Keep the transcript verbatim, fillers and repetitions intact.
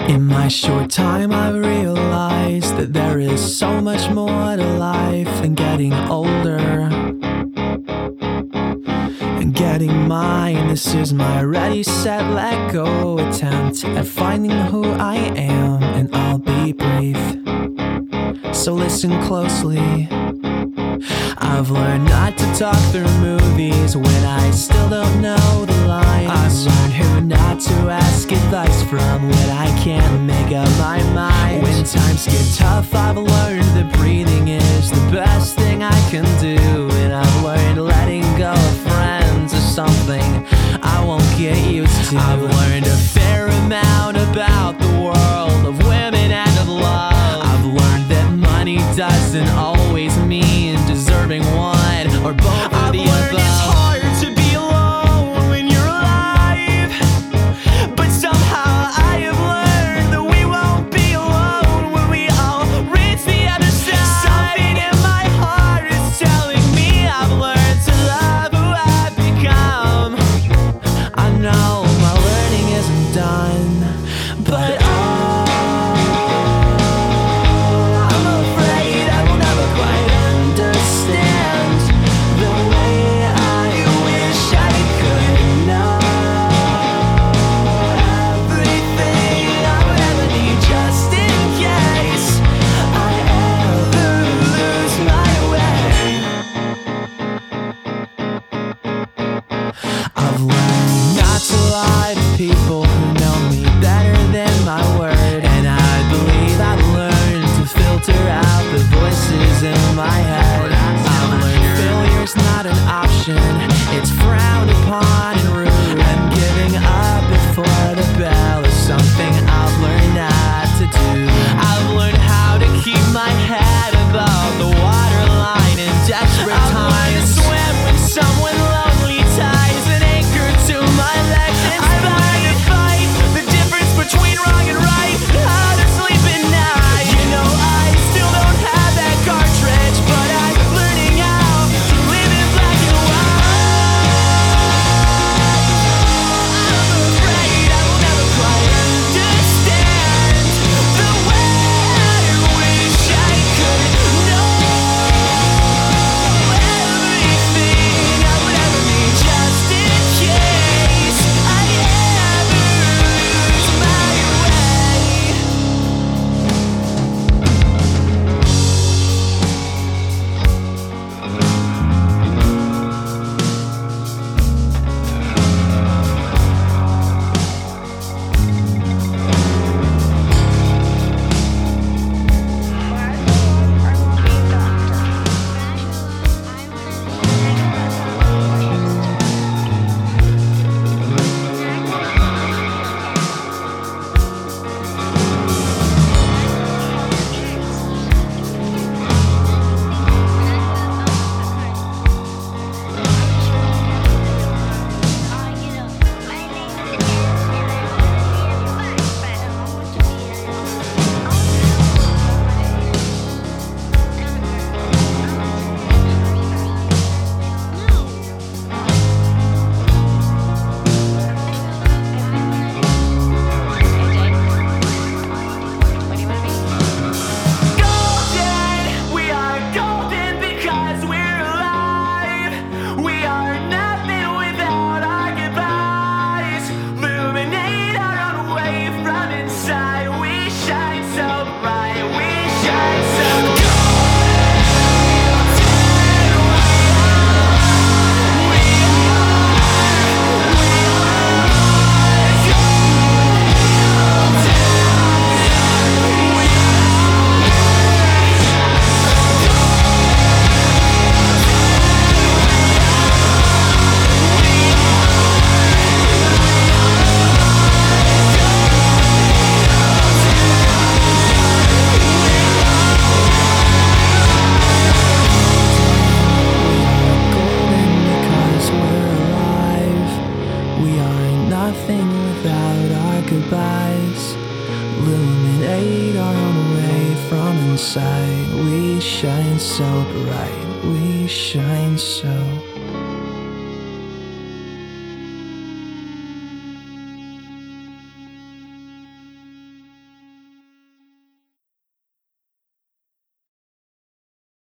In my short time I've realized that there is so much more to life than getting older and getting mine. This is my ready, set, let go attempt at finding who I am, and I'll be brief, so listen closely. I've learned not to talk through movies when I still don't know the lines. I've learned who not to ask advice from when I can't make up my mind. When times get tough, I've learned that breathing is the best thing I can do. And I've learned letting go of friends is something I won't get used to. I've learned a fair amount about the world of women and of love. I've learned that money doesn't always mean deserving one or both of the above. It's hard to be alone when you're alive, but somehow I have learned that we won't be alone when we all reach the other side. Something in my heart is telling me I've learned to love who I've become. I know my learning isn't done, but I've learned not to lie to people who know me better than my word. And I believe I've learned to filter out the voices in my head. I've learned failure's not an option, it's frowned upon and rude. And giving up before the bell is something I've learned not to do. I've learned how to keep my head above the waterline in desperate times. I've learned to swim when someone lonely ties an anchor to my legs and I've learned to fight the difference between wrong and right, how to sleep at night. You know I still don't have that cartridge, but I'm learning how to live in black and white. I'm afraid I will never quite understand the way I wish I could know everything I would ever need, just in case I ever lose my way. Goodbyes illuminate our own way from inside. We shine so bright, we shine so